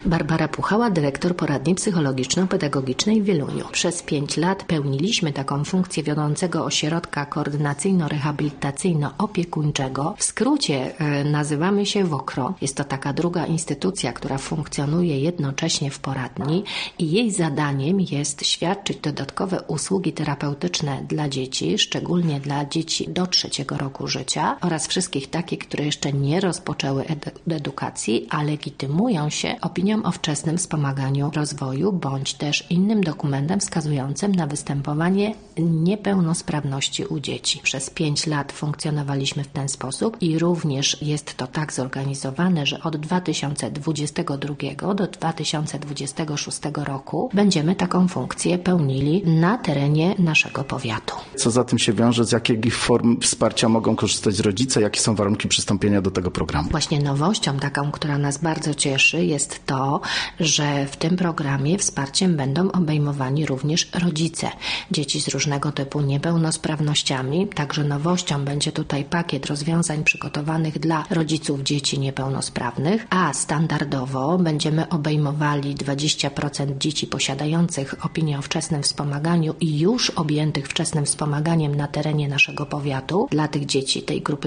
Barbara Puchała, dyrektor poradni psychologiczno-pedagogicznej w Wieluniu. Przez 5 lat pełniliśmy taką funkcję wiodącego ośrodka koordynacyjno-rehabilitacyjno-opiekuńczego. W skrócie nazywamy się WOKRO. Jest to taka druga instytucja, która funkcjonuje jednocześnie w poradni i jej zadaniem jest świadczyć dodatkowe usługi terapeutyczne dla dzieci, szczególnie dla dzieci do 3 roku życia oraz wszystkich takich, które jeszcze nie rozpoczęły edukacji, a legitymują się opinią o wczesnym wspomaganiu rozwoju bądź też innym dokumentem wskazującym na występowanie niepełnosprawności u dzieci. Przez 5 lat funkcjonowaliśmy w ten sposób i również jest to tak zorganizowane, że od 2022 do 2026 roku będziemy taką funkcję pełnili na terenie naszego powiatu. Co za tym się wiąże, z jakich form wsparcia mogą korzystać rodzice, jakie są warunki przystąpienia do tego programu? Właśnie nowością taką, która nas bardzo cieszy, jest to, że w tym programie wsparciem będą obejmowani również rodzice dzieci z różnego typu niepełnosprawnościami. Także nowością będzie tutaj pakiet rozwiązań przygotowanych dla rodziców dzieci niepełnosprawnych, a standardowo będziemy obejmowali 20% dzieci posiadających opinię o wczesnym wspomaganiu i już objętych wczesnym wspomaganiem na terenie naszego powiatu. Dla tych dzieci tej grupy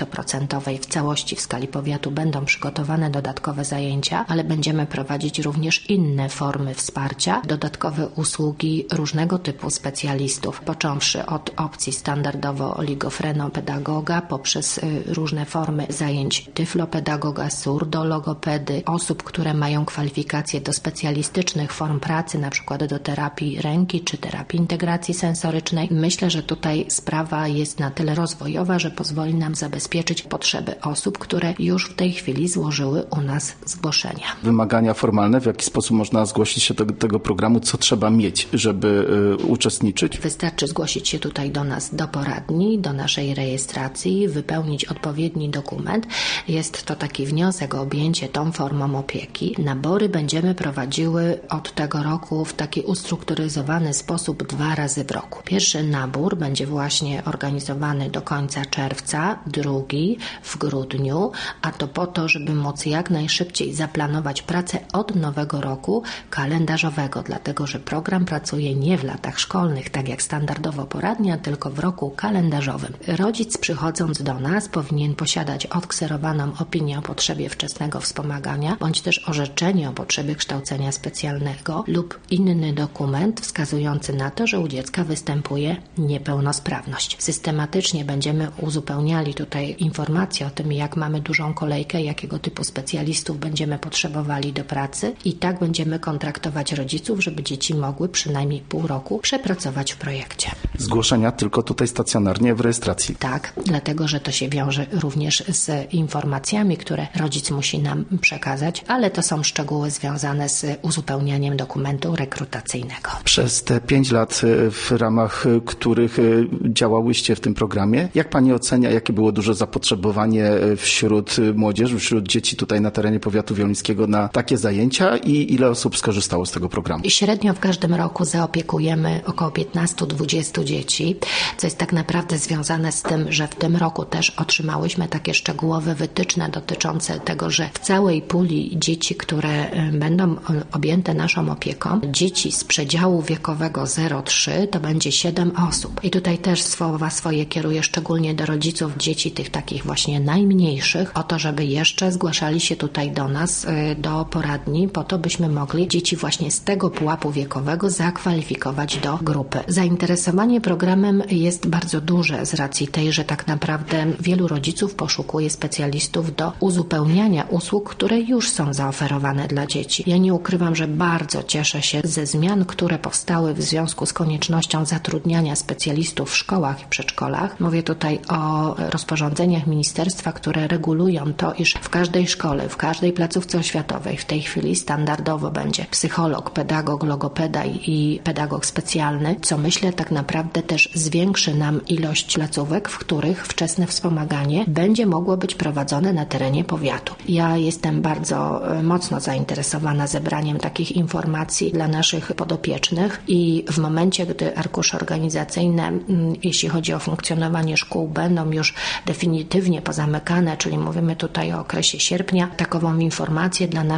20% w całości w skali powiatu będą przygotowane dodatkowe zajęcia, ale będziemy prowadzić również inne formy wsparcia, dodatkowe usługi różnego typu specjalistów, począwszy od opcji standardowo oligofrenopedagoga, poprzez różne formy zajęć tyflopedagoga, surdologopedy, osób, które mają kwalifikacje do specjalistycznych form pracy, na przykład do terapii ręki czy terapii integracji sensorycznej. Myślę, że tutaj sprawa jest na tyle rozwojowa, że pozwoli nam zabezpieczyć potrzeby osób, które już w tej chwili złożyły u nas zgłoszenia. Wymagania formalne, w jaki sposób można zgłosić się do tego programu, co trzeba mieć, żeby uczestniczyć? Wystarczy zgłosić się tutaj do nas, do poradni, do naszej rejestracji, wypełnić odpowiedni dokument. Jest to taki wniosek o objęcie tą formą opieki. Nabory będziemy prowadziły od tego roku w taki ustrukturyzowany sposób 2 razy w roku. Pierwszy nabór będzie właśnie organizowany do końca czerwca, drugi w grudniu, a to po to, żeby móc jak najszybciej zaplanować pracę od nowego roku kalendarzowego, dlatego że program pracuje nie w latach szkolnych, tak jak standardowo poradnia, tylko w roku kalendarzowym. Rodzic przychodząc do nas powinien posiadać odkserowaną opinię o potrzebie wczesnego wspomagania, bądź też orzeczenie o potrzebie kształcenia specjalnego lub inny dokument wskazujący na to, że u dziecka występuje niepełnosprawność. Systematycznie będziemy uzupełniali tutaj informacje o tym, jak mamy dużą kolejkę, jakiego typu specjalistów będziemy potrzebowali do pracy i tak będziemy kontraktować rodziców, żeby dzieci mogły przynajmniej pół roku przepracować w projekcie. Zgłoszenia tylko tutaj stacjonarnie w rejestracji? Tak, dlatego że to się wiąże również z informacjami, które rodzic musi nam przekazać, ale to są szczegóły związane z uzupełnianiem dokumentu rekrutacyjnego. Przez te 5 lat, w ramach których działałyście w tym programie, jak Pani ocenia, jakie było duże zapotrzebowanie wśród młodzieży, wśród dzieci tutaj na terenie powiatu wieluńskiego na takie zajęcia i ile osób skorzystało z tego programu? Średnio w każdym roku zaopiekujemy około 15-20 dzieci, co jest tak naprawdę związane z tym, że w tym roku też otrzymałyśmy takie szczegółowe wytyczne dotyczące tego, że w całej puli dzieci, które będą objęte naszą opieką, dzieci z przedziału wiekowego 0-3 to będzie 7 osób. I tutaj też słowa swoje kieruję szczególnie do rodziców dzieci tych takich właśnie najmniejszych, o to, żeby jeszcze zgłaszali się tutaj do nas, do poradni, po to byśmy mogli dzieci właśnie z tego pułapu wiekowego zakwalifikować do grupy. Zainteresowanie programem jest bardzo duże z racji tej, że tak naprawdę wielu rodziców poszukuje specjalistów do uzupełniania usług, które już są zaoferowane dla dzieci. Ja nie ukrywam, że bardzo cieszę się ze zmian, które powstały w związku z koniecznością zatrudniania specjalistów w szkołach i przedszkolach. Mówię tutaj o rozporządzeniach ministerstwa, które regulują to, iż w każdej szkole, w każdej placówce oświatowej w tej chwili standardowo będzie psycholog, pedagog, logopeda i pedagog specjalny, co myślę tak naprawdę też zwiększy nam ilość placówek, w których wczesne wspomaganie będzie mogło być prowadzone na terenie powiatu. Ja jestem bardzo mocno zainteresowana zebraniem takich informacji dla naszych podopiecznych i w momencie, gdy arkusze organizacyjne, jeśli chodzi o funkcjonowanie szkół, będą już definitywnie pozamykane, czyli mówimy tutaj o okresie sierpnia, takową informację dla naszych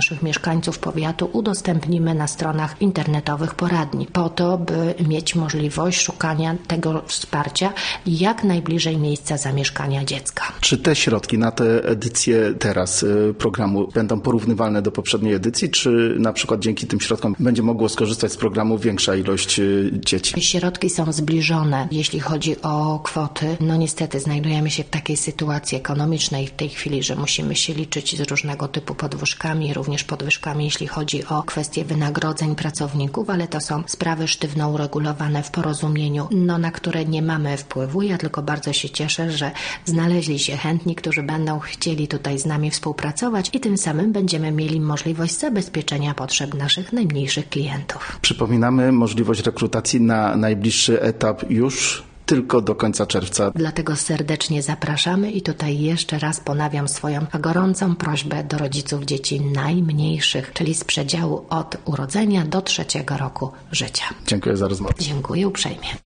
naszych mieszkańców powiatu udostępnimy na stronach internetowych poradni, po to, by mieć możliwość szukania tego wsparcia jak najbliżej miejsca zamieszkania dziecka. Czy te środki na tę edycję teraz programu będą porównywalne do poprzedniej edycji, czy na przykład dzięki tym środkom będzie mogło skorzystać z programu większa ilość dzieci? Środki są zbliżone, jeśli chodzi o kwoty. No niestety znajdujemy się w takiej sytuacji ekonomicznej w tej chwili, że musimy się liczyć z różnego typu podwyżkami, również podwyżkami, jeśli chodzi o kwestie wynagrodzeń pracowników, ale to są sprawy sztywno uregulowane w porozumieniu, na które nie mamy wpływu. Ja tylko bardzo się cieszę, że znaleźli się chętni, którzy będą chcieli tutaj z nami współpracować i tym samym będziemy mieli możliwość zabezpieczenia potrzeb naszych najmniejszych klientów. Przypominamy możliwość rekrutacji na najbliższy etap już tylko do końca czerwca. Dlatego serdecznie zapraszamy i tutaj jeszcze raz ponawiam swoją gorącą prośbę do rodziców dzieci najmniejszych, czyli z przedziału od urodzenia do 3. roku życia. Dziękuję za rozmowę. Dziękuję uprzejmie.